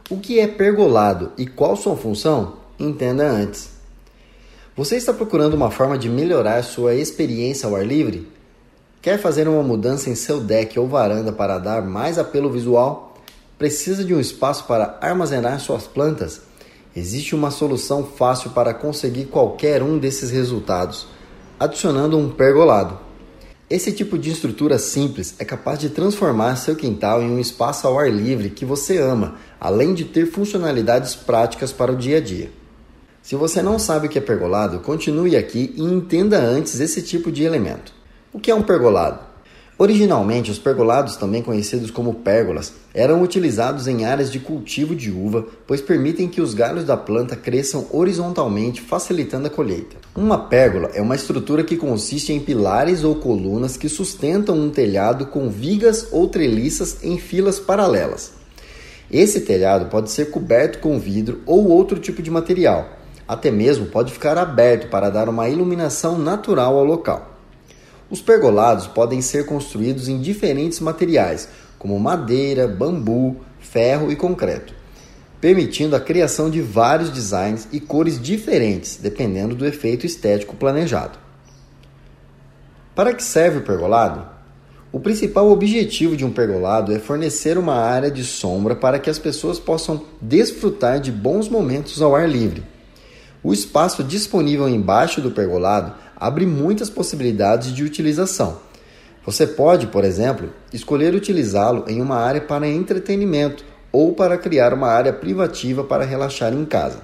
O que é pergolado e qual sua função? Entenda antes. Você está procurando uma forma de melhorar sua experiência ao ar livre? Quer fazer uma mudança em seu deck ou varanda para dar mais apelo visual? Precisa de um espaço para armazenar suas plantas? Existe uma solução fácil para conseguir qualquer um desses resultados, adicionando um pergolado. Esse tipo de estrutura simples é capaz de transformar seu quintal em um espaço ao ar livre que você ama, além de ter funcionalidades práticas para o dia a dia. Se você não sabe o que é pergolado, continue aqui e entenda antes esse tipo de elemento. O que é um pergolado? Originalmente, os pergolados, também conhecidos como pérgolas, eram utilizados em áreas de cultivo de uva, pois permitem que os galhos da planta cresçam horizontalmente, facilitando a colheita. Uma pérgola é uma estrutura que consiste em pilares ou colunas que sustentam um telhado com vigas ou treliças em filas paralelas. Esse telhado pode ser coberto com vidro ou outro tipo de material. Até mesmo pode ficar aberto para dar uma iluminação natural ao local. Os pergolados podem ser construídos em diferentes materiais, como madeira, bambu, ferro e concreto, permitindo a criação de vários designs e cores diferentes, dependendo do efeito estético planejado. Para que serve o pergolado? O principal objetivo de um pergolado é fornecer uma área de sombra para que as pessoas possam desfrutar de bons momentos ao ar livre. O espaço disponível embaixo do pergolado abre muitas possibilidades de utilização. Você pode, por exemplo, escolher utilizá-lo em uma área para entretenimento ou para criar uma área privativa para relaxar em casa.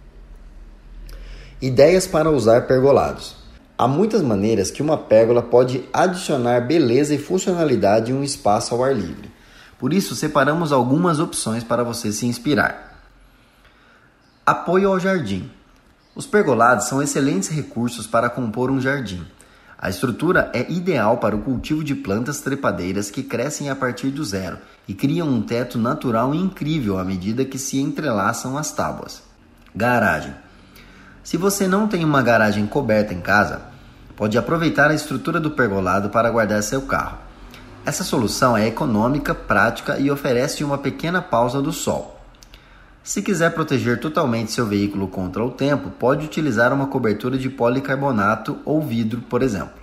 Ideias para usar pergolados. Há muitas maneiras que uma pérgola pode adicionar beleza e funcionalidade em um espaço ao ar livre. Por isso, separamos algumas opções para você se inspirar. Apoio ao jardim. Os pergolados são excelentes recursos para compor um jardim. A estrutura é ideal para o cultivo de plantas trepadeiras que crescem a partir do zero e criam um teto natural incrível à medida que se entrelaçam as tábuas. Garagem. Se você não tem uma garagem coberta em casa, pode aproveitar a estrutura do pergolado para guardar seu carro. Essa solução é econômica, prática e oferece uma pequena pausa do sol. Se quiser proteger totalmente seu veículo contra o tempo, pode utilizar uma cobertura de policarbonato ou vidro, por exemplo.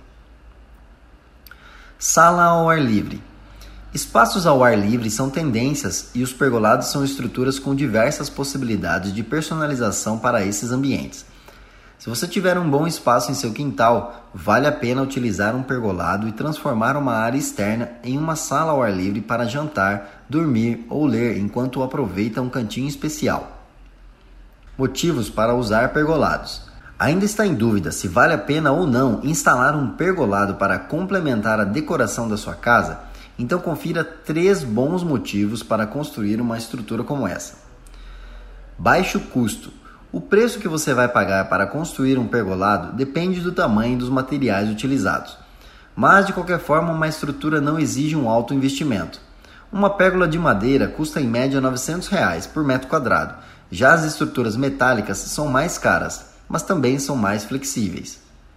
Sala ao ar livre. Espaços ao ar livre são tendências e os pergolados são estruturas com diversas possibilidades de personalização para esses ambientes. Se você tiver um bom espaço em seu quintal, vale a pena utilizar um pergolado e transformar uma área externa em uma sala ao ar livre para jantar, dormir ou ler enquanto aproveita um cantinho especial. Motivos para usar pergolados. Ainda está em dúvida se vale a pena ou não instalar um pergolado para complementar a decoração da sua casa? Então confira 3 bons motivos para construir uma estrutura como essa. Baixo custo. O preço que você vai pagar para construir um pergolado depende do tamanho dos materiais utilizados. Mas, de qualquer forma, uma estrutura não exige um alto investimento. Uma pérgola de madeira custa em média R$ 900 por metro quadrado. Já as estruturas metálicas são mais caras, mas também são mais flexíveis.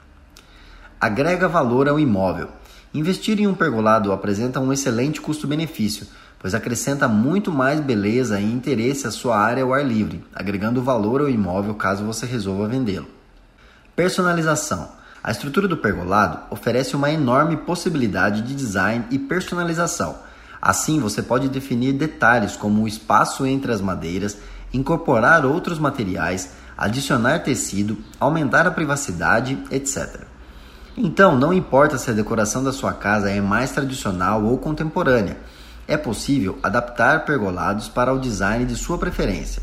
Agrega valor ao imóvel. Investir em um pergolado apresenta um excelente custo-benefício, pois acrescenta muito mais beleza e interesse à sua área ao ar livre, agregando valor ao imóvel caso você resolva vendê-lo. Personalização. A estrutura do pergolado oferece uma enorme possibilidade de design e personalização. Assim, você pode definir detalhes como o espaço entre as madeiras, incorporar outros materiais, adicionar tecido, aumentar a privacidade, etc. Então, não importa se a decoração da sua casa é mais tradicional ou contemporânea, é possível adaptar pergolados para o design de sua preferência.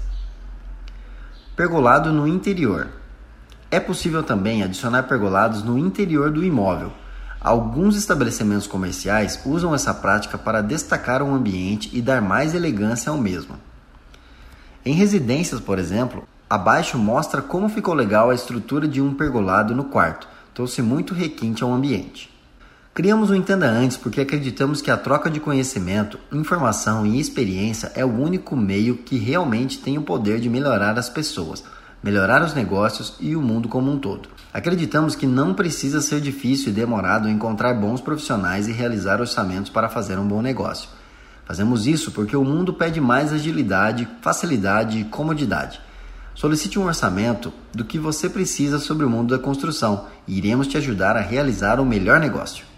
Pergolado no interior. É possível também adicionar pergolados no interior do imóvel. Alguns estabelecimentos comerciais usam essa prática para destacar um ambiente e dar mais elegância ao mesmo. Em residências, por exemplo, abaixo mostra como ficou legal a estrutura de um pergolado no quarto. Trouxe muito requinte ao ambiente. Criamos o Entenda Antes porque acreditamos que a troca de conhecimento, informação e experiência é o único meio que realmente tem o poder de melhorar as pessoas, melhorar os negócios e o mundo como um todo. Acreditamos que não precisa ser difícil e demorado encontrar bons profissionais e realizar orçamentos para fazer um bom negócio. Fazemos isso porque o mundo pede mais agilidade, facilidade e comodidade. Solicite um orçamento do que você precisa sobre o mundo da construção e iremos te ajudar a realizar o melhor negócio.